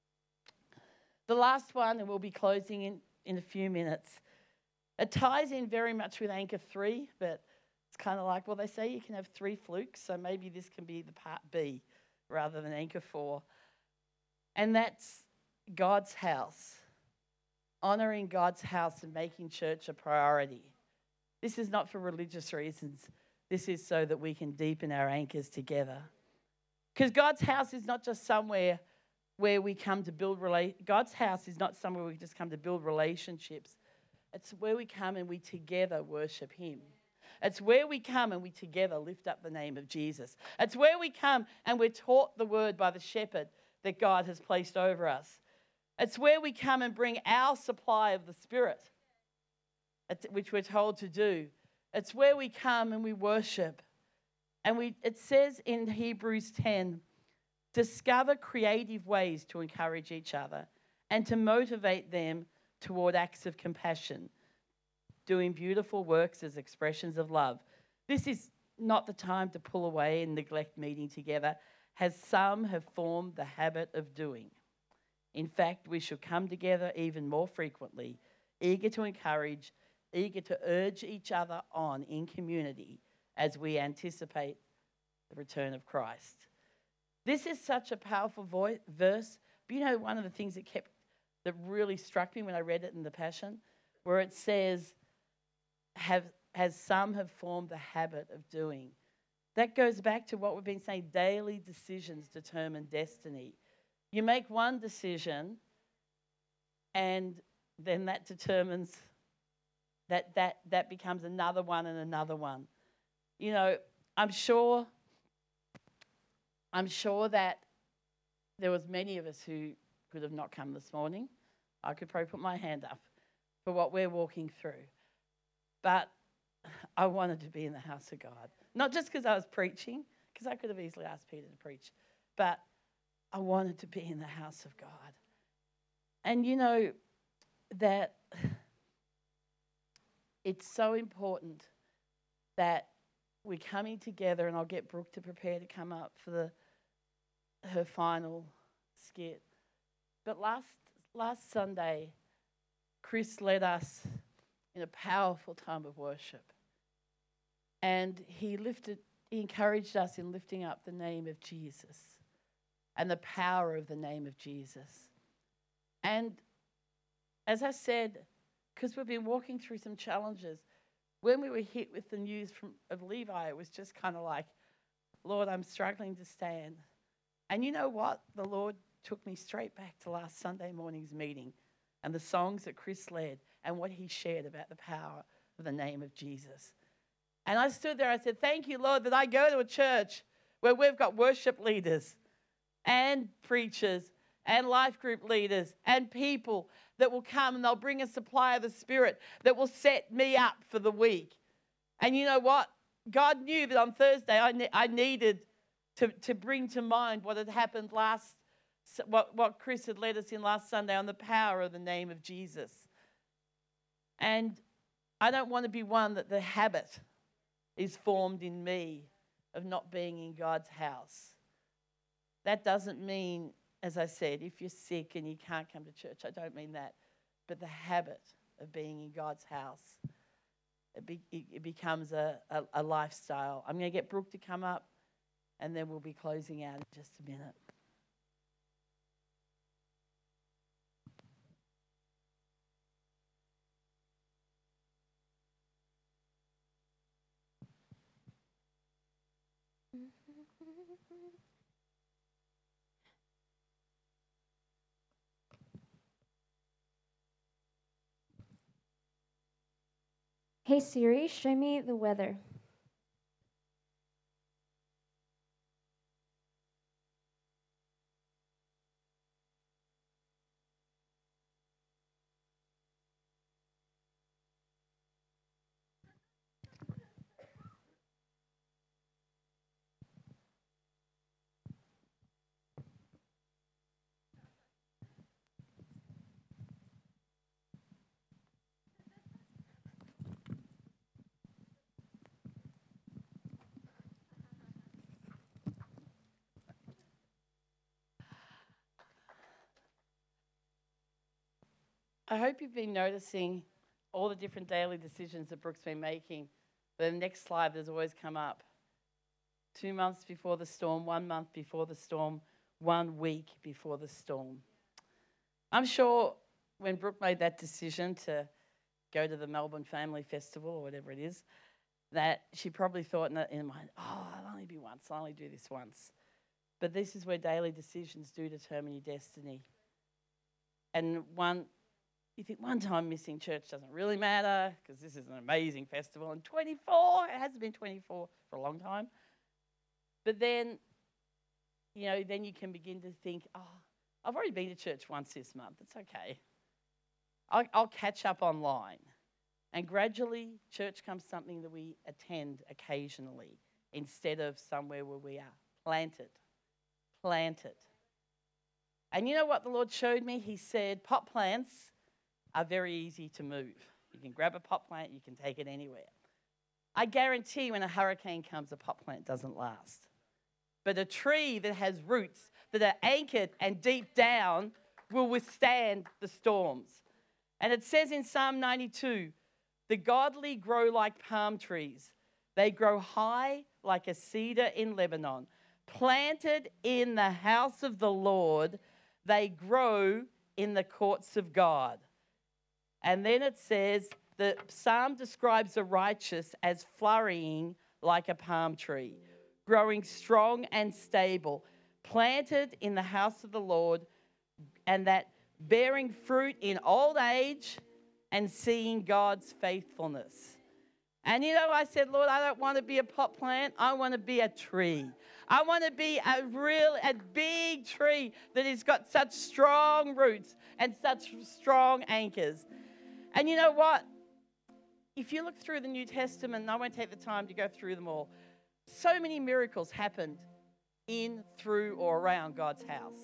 The last one, and we'll be closing in, in a few minutes, it ties in very much with anchor three, but it's kind of like, well, they say you can have three flukes, so maybe this can be the part B rather than anchor four. And that's God's house, honouring God's house and making church a priority. This is not for religious reasons. This is so that we can deepen our anchors together. Because God's house is not just somewhere where we come to build rela- God's house is not somewhere we just come to build relationships. It's where we come and we together worship Him. It's where we come and we together lift up the name of Jesus. It's where we come and we're taught the word by the shepherd that God has placed over us. It's where we come and bring our supply of the Spirit, which we're told to do. It's where we come and we worship. And we it says in Hebrews ten, discover creative ways to encourage each other and to motivate them toward acts of compassion, doing beautiful works as expressions of love. This is not the time to pull away and neglect meeting together, as some have formed the habit of doing. In fact, we should come together even more frequently, eager to encourage, eager to urge each other on in community as we anticipate the return of Christ. This is such a powerful vo- verse. But you know, one of the things that kept that really struck me when I read it in the Passion, where it says, "Have as some have formed the habit of doing." That goes back to what we've been saying: daily decisions determine destiny. You make one decision, and then that determines that that that becomes another one and another one. You know, I'm sure. I'm sure that there was many of us who could have not come this morning. I could probably put my hand up for what we're walking through. But I wanted to be in the house of God. Not just because I was preaching, because I could have easily asked Peter to preach, but I wanted to be in the house of God. And you know that it's so important that we're coming together, and I'll get Brooke to prepare to come up for the her final skit. But last last Sunday, Chris led us in a powerful time of worship. And he lifted, he encouraged us in lifting up the name of Jesus and the power of the name of Jesus. And as I said, because we've been walking through some challenges, when we were hit with the news from of Levi, it was just kind of like, Lord, I'm struggling to stand. And you know what? The Lord took me straight back to last Sunday morning's meeting and the songs that Chris led and what he shared about the power of the name of Jesus. And I stood there, I said, thank you, Lord, that I go to a church where we've got worship leaders and preachers and life group leaders and people that will come and they'll bring a supply of the Spirit that will set me up for the week. And you know what? God knew that on Thursday I, ne- I needed to, to bring to mind what had happened last, what, what Chris had led us in last Sunday on the power of the name of Jesus. And I don't want to be one that the habit is formed in me of not being in God's house. That doesn't mean, as I said, if you're sick and you can't come to church, I don't mean that. But the habit of being in God's house, it, be, it becomes a, a, a lifestyle. I'm going to get Brooke to come up, and then we'll be closing out in just a minute. Hey Siri, show me the weather. I hope you've been noticing all the different daily decisions that Brooke's been making. The next slide has always come up. Two months before the storm, one month before the storm, one week before the storm. I'm sure when Brooke made that decision to go to the Melbourne Family Festival or whatever it is, that she probably thought in her mind, oh, I'll only be once, I'll only do this once. But this is where daily decisions do determine your destiny. And one... You think one time missing church doesn't really matter because this is an amazing festival. And twenty-four, it hasn't been twenty-four for a long time. But then, you know, then you can begin to think, oh, I've already been to church once this month. It's okay. I'll, I'll catch up online. And gradually, church becomes something that we attend occasionally instead of somewhere where we are planted. Planted. And you know what the Lord showed me? He said, pot plants are very easy to move. You can grab a pot plant, you can take it anywhere. I guarantee when a hurricane comes, a pot plant doesn't last. But a tree that has roots that are anchored and deep down will withstand the storms. And it says in Psalm ninety-two, the godly grow like palm trees. They grow high like a cedar in Lebanon. Planted in the house of the Lord, they grow in the courts of God. And then it says, the psalm describes the righteous as flourishing like a palm tree, growing strong and stable, planted in the house of the Lord, and that bearing fruit in old age and seeing God's faithfulness. And you know, I said, Lord, I don't want to be a pot plant. I want to be a tree. I want to be a real, a big tree that has got such strong roots and such strong anchors. And you know what? If you look through the New Testament, and I won't take the time to go through them all, so many miracles happened in, through, or around God's house.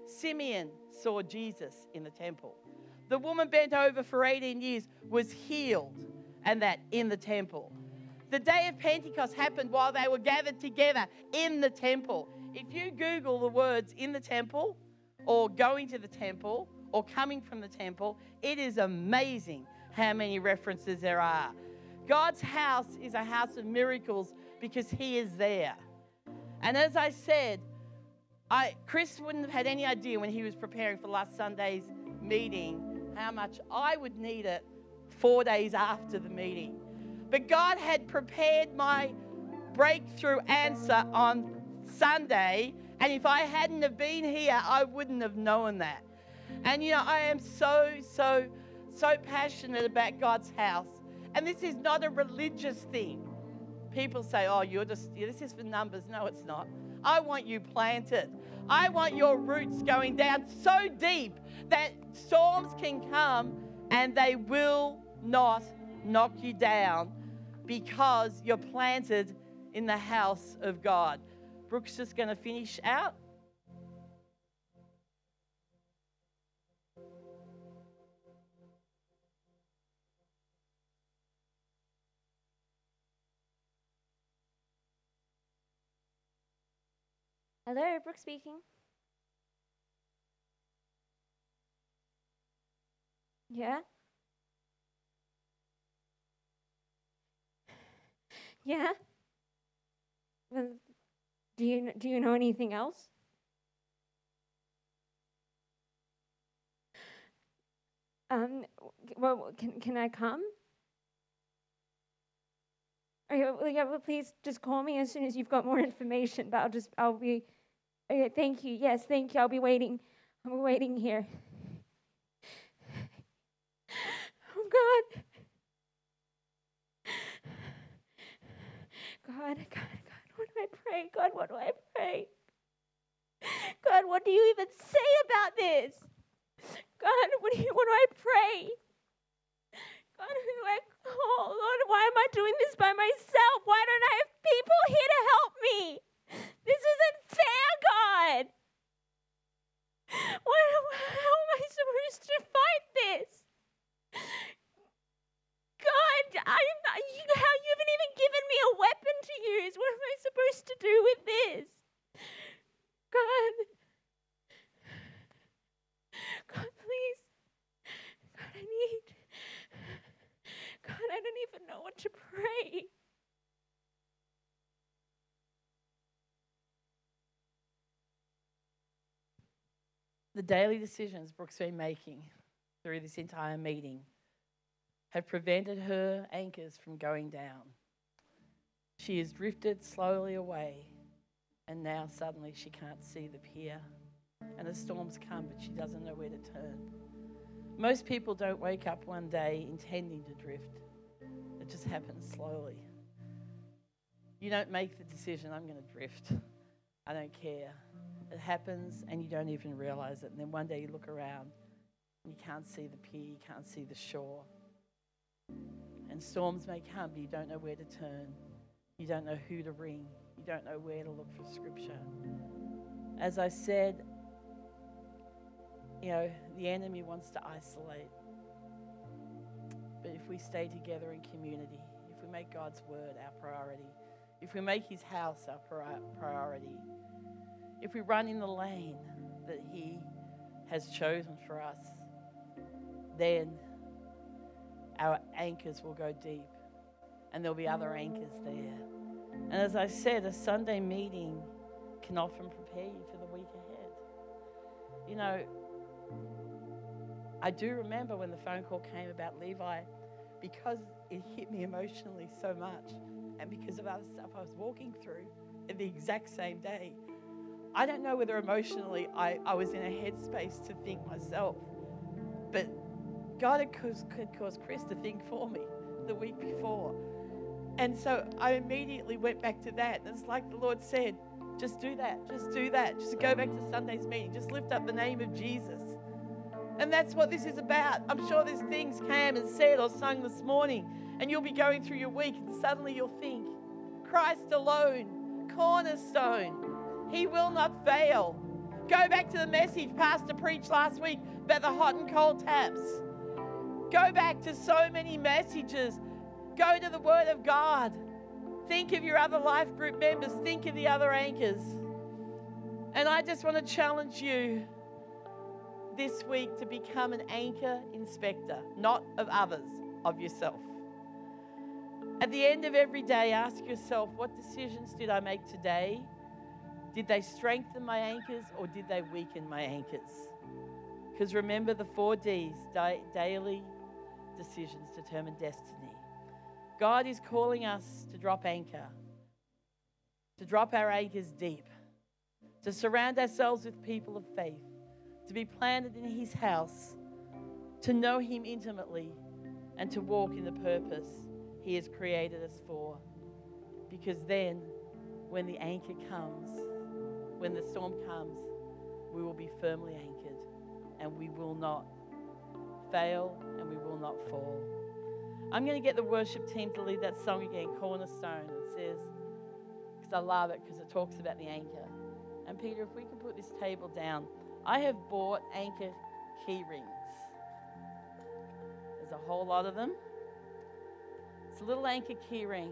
Simeon saw Jesus in the temple. The woman bent over for eighteen years was healed, and that in the temple. The day of Pentecost happened while they were gathered together in the temple. If you Google the words in the temple or going to the temple or coming from the temple, it is amazing how many references there are. God's house is a house of miracles because he is there. And as I said, I, Chris wouldn't have had any idea when he was preparing for last Sunday's meeting how much I would need it four days after the meeting. But God had prepared my breakthrough answer on Sunday, and if I hadn't have been here, I wouldn't have known that. And you know, I am so, so, so passionate about God's house. And this is not a religious thing. People say, oh, you're just, this is for numbers. No, it's not. I want you planted. I want your roots going down so deep that storms can come and they will not knock you down because you're planted in the house of God. Brooke's just going to finish out. Hello, Brooke speaking. Yeah? Yeah? Well, do you kn- do you know anything else? Um. Well, can can I come? Okay, well, yeah, well, please just call me as soon as you've got more information. But I'll just I'll be. Okay, thank you. Yes, thank you. I'll be waiting. I'll be waiting here. Oh God. God, God, God, what do I pray? God, what do I pray? God, what do you even say about this? God, what do you, what do I pray? God, who do I call? Lord, why am I doing this by myself? Why don't I have people here to help me? This isn't fair, God. What, how am I supposed to fight this? God, I'm not, you, how you haven't even given me a weapon to use. What am I supposed to do with this? God. God, please. God, I need. God, I don't even know what to pray. The daily decisions Brooke's been making through this entire meeting have prevented her anchors from going down. She has drifted slowly away, and now suddenly she can't see the pier. And the storms come, but she doesn't know where to turn. Most people don't wake up one day intending to drift. It just happens slowly. You don't make the decision, I'm going to drift. I don't care. It happens and you don't even realize it. And then one day you look around and you can't see the pier, you can't see the shore. And storms may come, but you don't know where to turn. You don't know who to ring. You don't know where to look for scripture. As I said, you know, the enemy wants to isolate. But if we stay together in community, if we make God's word our priority, if we make his house our priority, if we run in the lane that he has chosen for us, then our anchors will go deep and there'll be other anchors there. And as I said, a Sunday meeting can often prepare you for the week ahead. You know, I do remember when the phone call came about Levi, because it hit me emotionally so much and because of other stuff I was walking through in the exact same day. I don't know whether emotionally I, I was in a headspace to think myself, but God had caused, had caused Chris to think for me the week before. And so I immediately went back to that. And it's like the Lord said, just do that, just do that. Just go back to Sunday's meeting. Just lift up the name of Jesus. And that's what this is about. I'm sure there's things Cam has said or sung this morning, and you'll be going through your week and suddenly you'll think, Christ alone, cornerstone, he will not fail. Go back to the message Pastor preached last week about the hot and cold taps. Go back to so many messages. Go to the Word of God. Think of your other life group members. Think of the other anchors. And I just want to challenge you this week to become an anchor inspector, not of others, of yourself. At the end of every day, ask yourself, what decisions did I make today? Did they strengthen my anchors or did they weaken my anchors? Because remember the four D's, da- daily decisions determine destiny. God is calling us to drop anchor, to drop our anchors deep, to surround ourselves with people of faith, to be planted in His house, to know Him intimately, and to walk in the purpose He has created us for. Because then, when the anchor comes, when the storm comes, we will be firmly anchored and we will not fail and we will not fall. I'm going to get the worship team to lead that song again, Cornerstone. It says, because I love it, because it talks about the anchor. And Peter, if we can put this table down, I have bought anchor key rings. There's a whole lot of them. It's a little anchor key ring.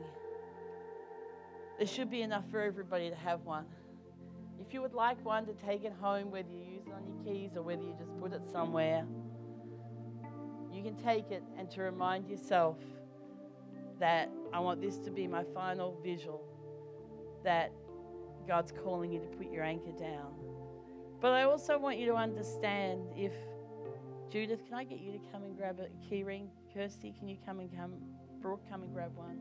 There should be enough for everybody to have one. If you would like one to take it home, whether you use it on your keys or whether you just put it somewhere, you can take it and to remind yourself that I want this to be my final visual, that God's calling you to put your anchor down. But I also want you to understand, if, Judith, can I get you to come and grab a key ring? Kirsty, can you come and come? Brooke, come and grab one.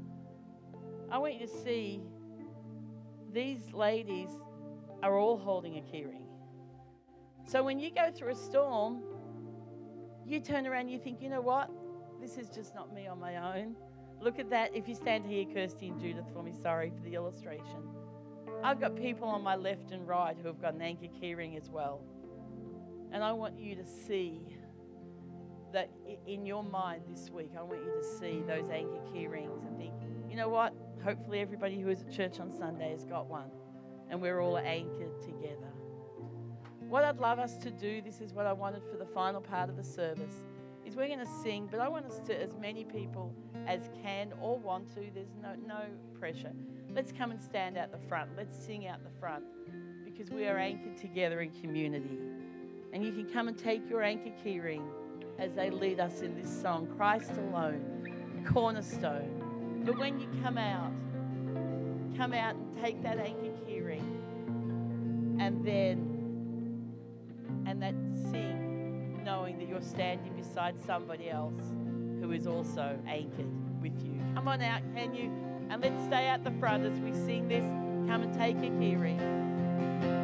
I want you to see these ladies are all holding a key ring. So when you go through a storm, you turn around and you think, you know what? This is just not me on my own. Look at that. If you stand here, Kirsty and Judith, for me, sorry for the illustration. I've got people on my left and right who have got an anchor key ring as well. And I want you to see that in your mind this week, I want you to see those anchor key rings and think, you know what? Hopefully everybody who is at church on Sunday has got one. And we're all anchored together. What I'd love us to do, this is what I wanted for the final part of the service, is we're going to sing, but I want us to, as many people as can or want to, there's no, no pressure. Let's come and stand out the front. Let's sing out the front, because we are anchored together in community. And you can come and take your anchor key ring as they lead us in this song, Christ Alone, Cornerstone. But when you come out, come out and take that anchor key ring, and then and that sing, knowing that you're standing beside somebody else who is also anchored with you. Come on out, can you? And let's stay at the front as we sing this. Come and take your key ring.